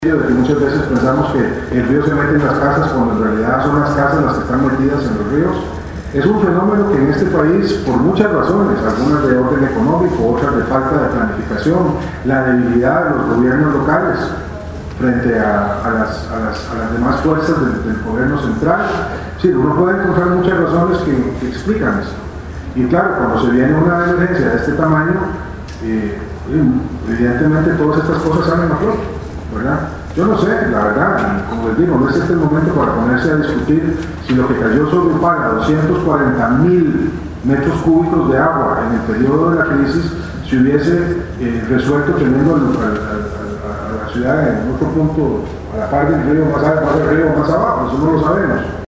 De que muchas veces pensamos que el río se mete en las casas cuando en realidad son las casas las que están metidas en los ríos. Es un fenómeno que en este país, por muchas razones, algunas de orden económico, otras de falta de planificación, la debilidad de los gobiernos locales frente a las demás fuerzas del gobierno central. Sí, uno puede encontrar muchas razones que explican esto. Y claro, cuando se viene una emergencia de este tamaño, evidentemente todas estas cosas salen a flote, ¿verdad? Yo no sé, la verdad, como les digo, no es este el momento para ponerse a discutir si lo que cayó sobre Upala, 240,000 metros cúbicos de agua en el periodo de la crisis, se hubiese resuelto teniendo a la ciudad en otro punto, a la par del río más abajo, eso no lo sabemos.